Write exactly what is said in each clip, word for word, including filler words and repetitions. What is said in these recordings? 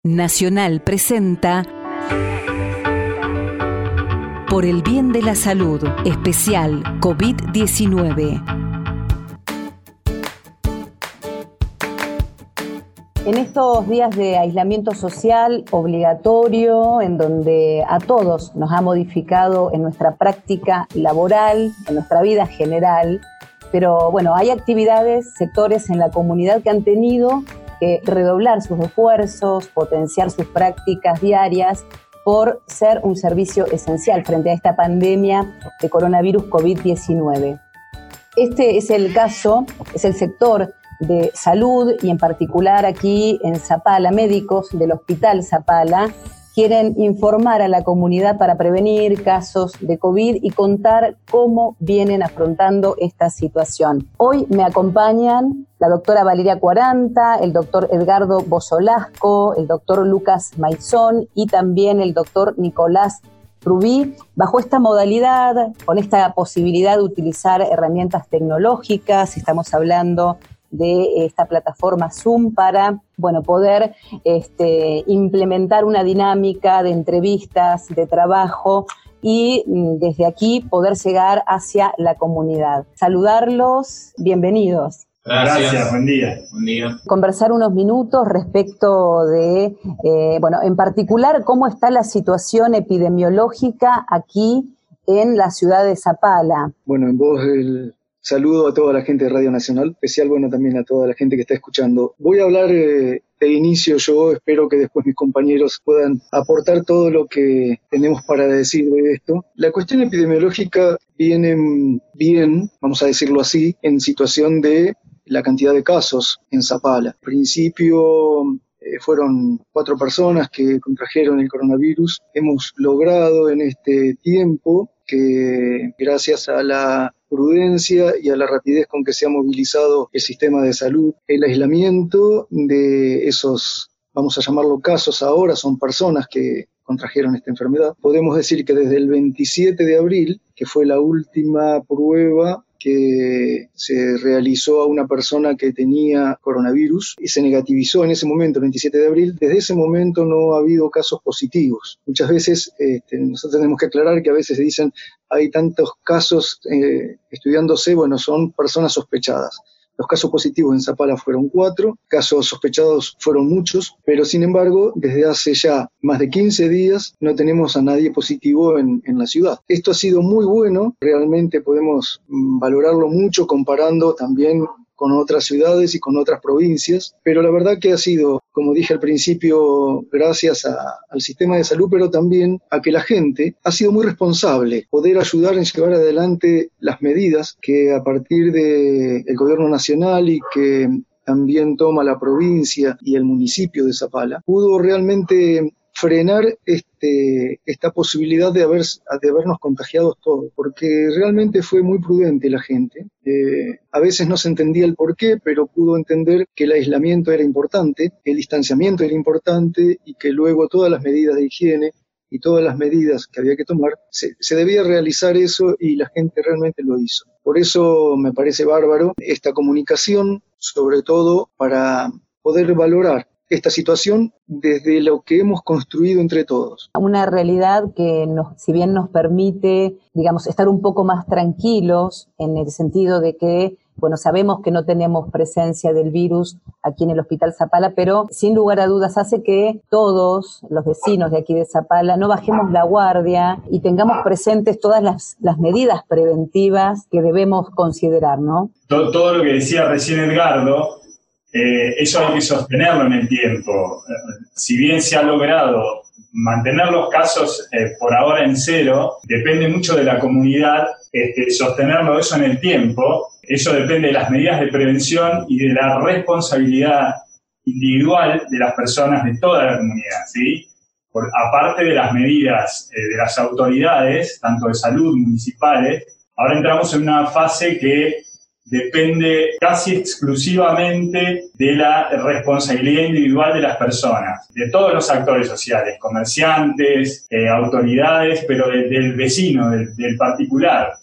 Nacional presenta Por el bien de la salud, especial COVID diecinueve. En estos días de aislamiento social obligatorio, en donde a todos nos ha modificado en nuestra práctica laboral, en nuestra vida general, pero bueno, hay actividades, sectores en la comunidad que han tenido que redoblar sus esfuerzos, potenciar sus prácticas diarias por ser un servicio esencial frente a esta pandemia de coronavirus COVID diecinueve. Este es el caso, es el sector de salud y en particular aquí en Zapala, médicos del Hospital Zapala quieren informar a la comunidad para prevenir casos de COVID y contar cómo vienen afrontando esta situación. Hoy me acompañan la doctora Valeria Cuaranta, el doctor Edgardo Bozolasco, el doctor Lucas Maizón y también el doctor Nicolás Rubí, bajo esta modalidad, con esta posibilidad de utilizar herramientas tecnológicas. Estamos hablando de esta plataforma Zoom para, bueno, poder este, implementar una dinámica de entrevistas, de trabajo y desde aquí poder llegar hacia la comunidad. Saludarlos, bienvenidos. Gracias, Gracias. Buen día. Buen día. Conversar unos minutos respecto de, eh, bueno, en particular, cómo está la situación epidemiológica aquí en la ciudad de Zapala. Bueno, en voz del saludo a toda la gente de Radio Nacional, especial, bueno, también a toda la gente que está escuchando. Voy a hablar eh, de inicio yo, espero que después mis compañeros puedan aportar todo lo que tenemos para decir de esto. La cuestión epidemiológica viene bien, vamos a decirlo así, en situación de la cantidad de casos en Zapala. Al principio eh, fueron cuatro personas que contrajeron el coronavirus. Hemos logrado en este tiempo que, gracias a la prudencia y a la rapidez con que se ha movilizado el sistema de salud, el aislamiento de esos, vamos a llamarlo casos ahora, son personas que contrajeron esta enfermedad. Podemos decir que desde el veintisiete de abril, que fue la última prueba que se realizó a una persona que tenía coronavirus y se negativizó en ese momento, el veintisiete de abril, desde ese momento no ha habido casos positivos. Muchas veces este, nosotros tenemos que aclarar que a veces se dicen hay tantos casos eh, estudiándose, bueno, son personas sospechadas. Los casos positivos en Zapala fueron cuatro, casos sospechados fueron muchos, pero sin embargo, desde hace ya más de quince días no tenemos a nadie positivo en, en la ciudad. Esto ha sido muy bueno, realmente podemos mm, valorarlo mucho comparando también con otras ciudades y con otras provincias, pero la verdad que ha sido, como dije al principio, gracias a, al sistema de salud, pero también a que la gente ha sido muy responsable, poder ayudar en llevar adelante las medidas que a partir del gobierno nacional y que también toma la provincia y el municipio de Zapala, pudo realmente frenar este, esta posibilidad de, haber, de habernos contagiado todos, porque realmente fue muy prudente la gente. Eh, a veces no se entendía el porqué, pero pudo entender que el aislamiento era importante, el distanciamiento era importante y que luego todas las medidas de higiene y todas las medidas que había que tomar, se, se debía realizar eso y la gente realmente lo hizo. Por eso me parece bárbaro esta comunicación, sobre todo para poder valorar esta situación desde lo que hemos construido entre todos. Una realidad que, nos, si bien nos permite, digamos, estar un poco más tranquilos en el sentido de que, bueno, sabemos que no tenemos presencia del virus aquí en el Hospital Zapala, pero sin lugar a dudas hace que todos los vecinos de aquí de Zapala no bajemos la guardia y tengamos presentes todas las, las medidas preventivas que debemos considerar, ¿no? Todo, todo lo que decía recién Edgardo, Eh, eso hay que sostenerlo en el tiempo. Si bien se ha logrado mantener los casos eh, por ahora en cero, depende mucho de la comunidad este, sostenerlo eso en el tiempo. Eso depende de las medidas de prevención y de la responsabilidad individual de las personas de toda la comunidad, ¿sí? Por, aparte de las medidas eh, de las autoridades, tanto de salud, municipales, ahora entramos en una fase que depende casi exclusivamente de la responsabilidad individual de las personas, de todos los actores sociales, comerciantes, eh, autoridades, pero de, del vecino, del, del particular.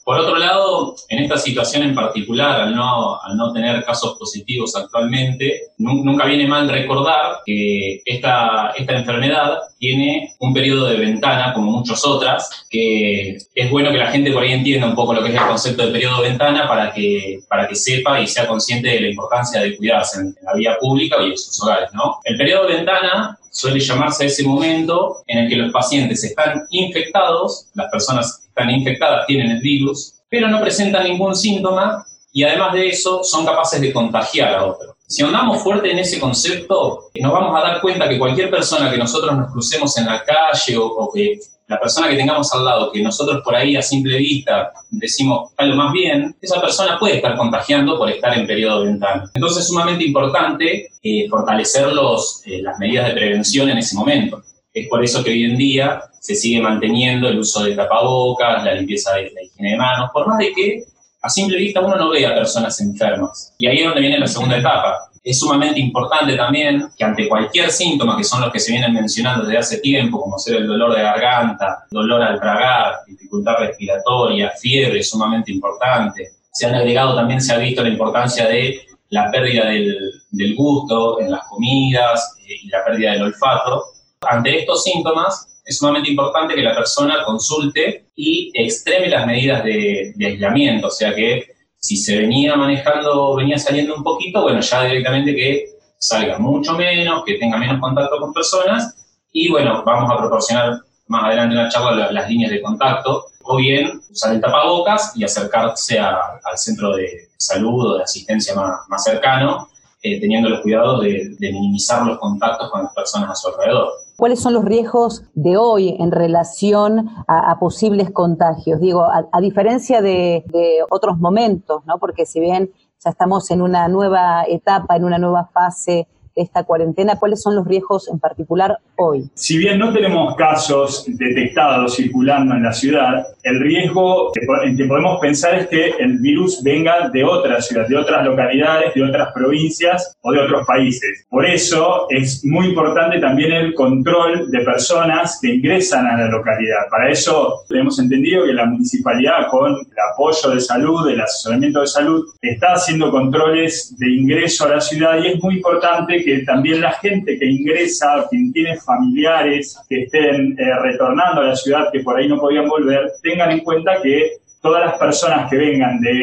Por otro lado, en esta situación en particular, al no, al no tener casos positivos actualmente, nunca viene mal recordar que esta, esta enfermedad tiene un periodo de ventana, como muchas otras, que es bueno que la gente por ahí entienda un poco lo que es el concepto de periodo de ventana para que, para que sepa y sea consciente de la importancia de cuidarse en la vía pública y en sus hogares, ¿no? El periodo de ventana suele llamarse ese momento en el que los pacientes están infectados, las personas que están infectadas tienen el virus, pero no presentan ningún síntoma y además de eso son capaces de contagiar a otros. Si andamos fuerte en ese concepto, nos vamos a dar cuenta que cualquier persona que nosotros nos crucemos en la calle o, o que la persona que tengamos al lado, que nosotros por ahí a simple vista decimos está lo más bien, esa persona puede estar contagiando por estar en periodo de ventana. Entonces es sumamente importante eh, fortalecer los, eh, las medidas de prevención en ese momento. Es por eso que hoy en día se sigue manteniendo el uso de tapabocas, la limpieza de la higiene de manos, por más de que a simple vista uno no ve a personas enfermas. Y ahí es donde viene la segunda etapa. Es sumamente importante también que ante cualquier síntoma, que son los que se vienen mencionando desde hace tiempo, como ser el dolor de garganta, dolor al tragar, dificultad respiratoria, fiebre, sumamente importante. Se han agregado, también se ha visto la importancia de la pérdida del, del gusto en las comidas eh, y la pérdida del olfato. Ante estos síntomas, es sumamente importante que la persona consulte y extreme las medidas de, de aislamiento, o sea que si se venía manejando, venía saliendo un poquito, bueno, ya directamente que salga mucho menos, que tenga menos contacto con personas y, bueno, vamos a proporcionar más adelante en la charla las líneas de contacto, o bien usar el tapabocas y acercarse a, al centro de salud o de asistencia más, más cercano, eh, teniendo los cuidados de, de minimizar los contactos con las personas a su alrededor. ¿Cuáles son los riesgos de hoy en relación a, a posibles contagios? Digo, a, a diferencia de, de otros momentos, ¿no? Porque si bien ya estamos en una nueva etapa, en una nueva fase de esta cuarentena, ¿cuáles son los riesgos en particular hoy? Si bien no tenemos casos detectados circulando en la ciudad, el riesgo en que podemos pensar es que el virus venga de otras ciudades, de otras localidades, de otras provincias o de otros países. Por eso es muy importante también el control de personas que ingresan a la localidad. Para eso hemos entendido que la municipalidad, con el apoyo de salud, el asesoramiento de salud, está haciendo controles de ingreso a la ciudad y es muy importante que también la gente que ingresa, quien tiene familiares que estén eh, retornando a la ciudad, que por ahí no podían volver, tengan en cuenta que todas las personas que vengan de,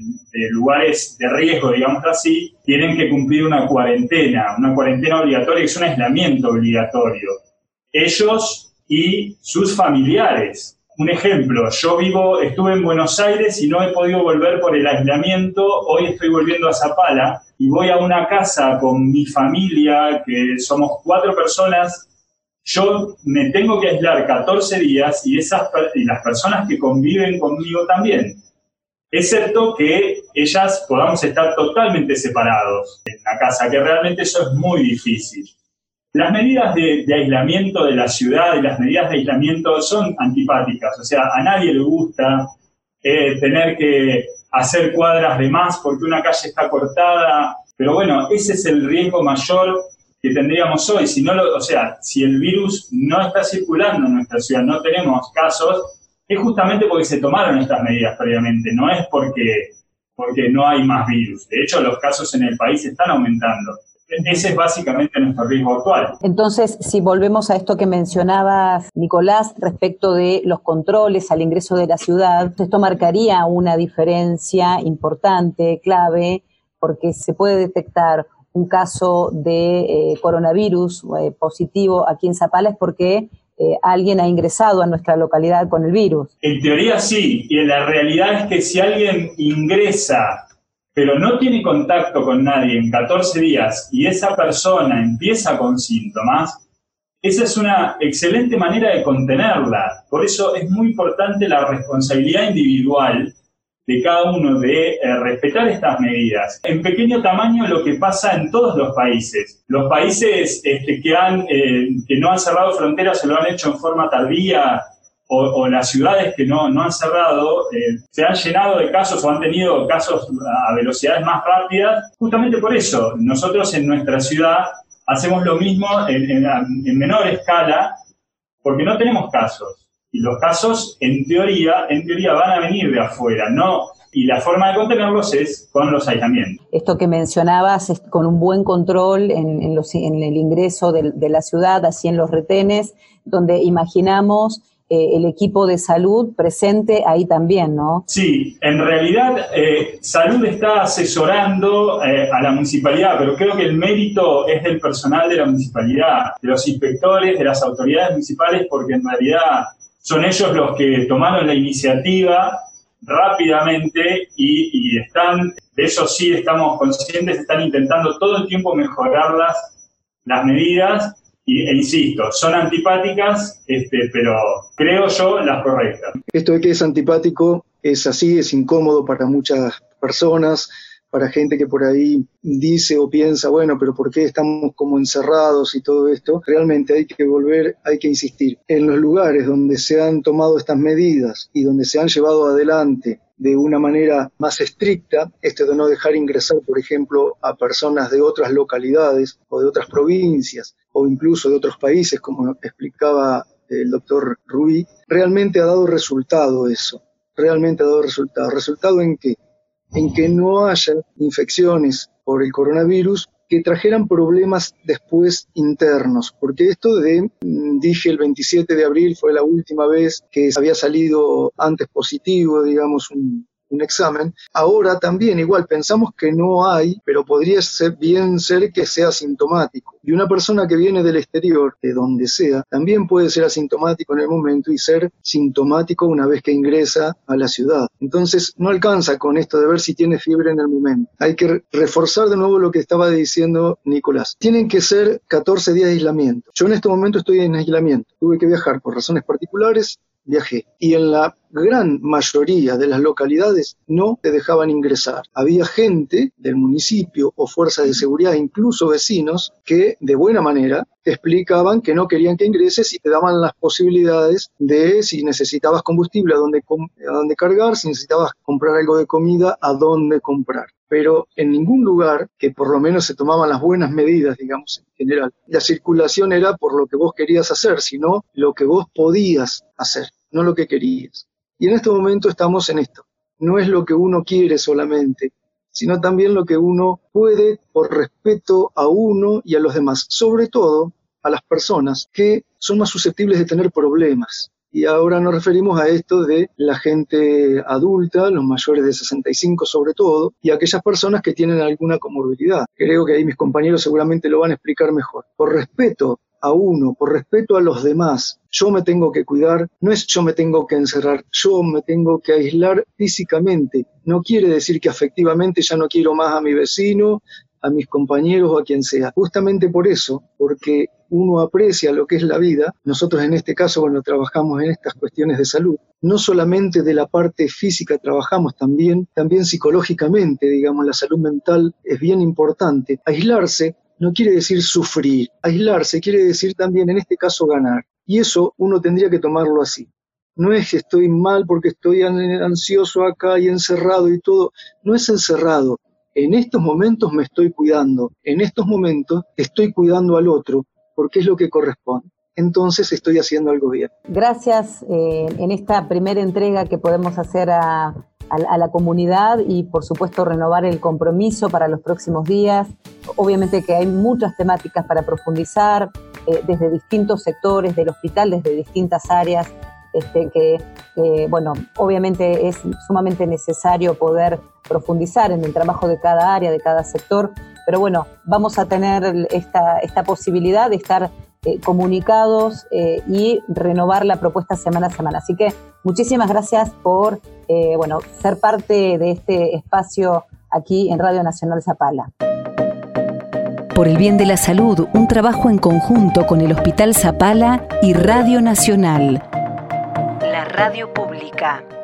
de lugares de riesgo, digamos así, tienen que cumplir una cuarentena, una cuarentena obligatoria, que es un aislamiento obligatorio. Ellos y sus familiares. Un ejemplo, yo vivo, estuve en Buenos Aires y no he podido volver por el aislamiento, hoy estoy volviendo a Zapala y voy a una casa con mi familia, que somos cuatro personas, yo me tengo que aislar catorce días y, esas, y las personas que conviven conmigo también, excepto que ellas podamos estar totalmente separados en la casa, que realmente eso es muy difícil. Las medidas de, de aislamiento de la ciudad y las medidas de aislamiento son antipáticas, o sea, a nadie le gusta eh, tener que hacer cuadras de más porque una calle está cortada, pero bueno, ese es el riesgo mayor que tendríamos hoy. Si no lo, o sea, si el virus no está circulando en nuestra ciudad, no tenemos casos, es justamente porque se tomaron estas medidas previamente, no es porque, porque no hay más virus. De hecho, los casos en el país están aumentando. Ese es básicamente nuestro riesgo actual. Entonces, si volvemos a esto que mencionabas, Nicolás, respecto de los controles al ingreso de la ciudad, esto marcaría una diferencia importante, clave, porque se puede detectar un caso de eh, coronavirus eh, positivo aquí en Zapala, es porque eh, alguien ha ingresado a nuestra localidad con el virus. En teoría sí, y la realidad es que si alguien ingresa pero no tiene contacto con nadie en catorce días y esa persona empieza con síntomas, esa es una excelente manera de contenerla. Por eso es muy importante la responsabilidad individual de cada uno de eh, respetar estas medidas. En pequeño tamaño lo que pasa en todos los países. Los países este, que, han, eh, que no han cerrado fronteras se lo han hecho en forma tardía, O, o las ciudades que no, no han cerrado, eh, se han llenado de casos o han tenido casos a velocidades más rápidas, justamente por eso. Nosotros en nuestra ciudad hacemos lo mismo en, en, en menor escala, porque no tenemos casos. Y los casos, en teoría, en teoría van a venir de afuera, ¿no? Y la forma de contenerlos es con los aislamientos. Esto que mencionabas, es con un buen control en, en, los, en el ingreso de, de la ciudad, así en los retenes, donde imaginamos eh, el equipo de salud presente ahí también, ¿no? Sí, en realidad eh, Salud está asesorando eh, a la municipalidad, pero creo que el mérito es del personal de la municipalidad, de los inspectores, de las autoridades municipales, porque en realidad son ellos los que tomaron la iniciativa rápidamente y, y están, de eso sí estamos conscientes, están intentando todo el tiempo mejorar las, las medidas y, e insisto, son antipáticas, este, pero creo yo las correctas. Esto de que es antipático es así, es incómodo para muchas personas, para gente que por ahí dice o piensa, bueno, pero ¿por qué estamos como encerrados y todo esto? Realmente hay que volver, hay que insistir. En los lugares donde se han tomado estas medidas y donde se han llevado adelante de una manera más estricta, esto de no dejar ingresar, por ejemplo, a personas de otras localidades o de otras provincias o incluso de otros países, como explicaba el doctor Ruiz, realmente ha dado resultado eso, realmente ha dado resultado. ¿Resultado en qué? En que no haya infecciones por el coronavirus que trajeran problemas después internos, porque esto de, dije el veintisiete de abril fue la última vez que había salido antes positivo, digamos, un, un examen. Ahora también igual pensamos que no hay, pero podría ser bien ser que sea asintomático. Y una persona que viene del exterior, de donde sea, también puede ser asintomático en el momento y ser sintomático una vez que ingresa a la ciudad. Entonces no alcanza con esto de ver si tiene fiebre en el momento. Hay que reforzar de nuevo lo que estaba diciendo Nicolás. Tienen que ser catorce días de aislamiento. Yo en este momento estoy en aislamiento. Tuve que viajar por razones particulares. Viajé. Y en la gran mayoría de las localidades no te dejaban ingresar. Había gente del municipio o fuerzas de seguridad, incluso vecinos, que de buena manera te explicaban que no querían que ingreses y te daban las posibilidades de si necesitabas combustible, a dónde, a dónde cargar, si necesitabas comprar algo de comida, a dónde comprar. Pero en ningún lugar, que por lo menos se tomaban las buenas medidas, digamos, en general, la circulación era por lo que vos querías hacer, sino lo que vos podías hacer, no lo que querías. Y en este momento estamos en esto. No es lo que uno quiere solamente, sino también lo que uno puede por respeto a uno y a los demás, sobre todo a las personas que son más susceptibles de tener problemas. Y ahora nos referimos a esto de la gente adulta, los mayores de sesenta y cinco sobre todo, y aquellas personas que tienen alguna comorbilidad. Creo que ahí mis compañeros seguramente lo van a explicar mejor. Por respeto a uno, por respeto a los demás, yo me tengo que cuidar, no es yo me tengo que encerrar, yo me tengo que aislar físicamente. No quiere decir que afectivamente ya no quiero más a mi vecino, a mis compañeros o a quien sea. Justamente por eso, porque uno aprecia lo que es la vida, nosotros en este caso cuando trabajamos en estas cuestiones de salud, no solamente de la parte física trabajamos también, también psicológicamente, digamos, la salud mental es bien importante. Aislarse no quiere decir sufrir, aislarse quiere decir también en este caso ganar, y eso uno tendría que tomarlo así. No es que estoy mal porque estoy ansioso acá y encerrado y todo, no es encerrado. En estos momentos me estoy cuidando, en estos momentos estoy cuidando al otro, porque es lo que corresponde. Entonces estoy haciendo algo bien. Gracias eh, en esta primera entrega que podemos hacer a, a, a la comunidad y por supuesto renovar el compromiso para los próximos días. Obviamente que hay muchas temáticas para profundizar eh, desde distintos sectores del hospital, desde distintas áreas. Este, que, eh, bueno, obviamente es sumamente necesario poder profundizar en el trabajo de cada área, de cada sector, pero bueno, vamos a tener esta, esta posibilidad de estar eh, comunicados eh, y renovar la propuesta semana a semana. Así que muchísimas gracias por eh, bueno, ser parte de este espacio aquí en Radio Nacional Zapala. Por el bien de la salud, un trabajo en conjunto con el Hospital Zapala y Radio Nacional. La radio pública.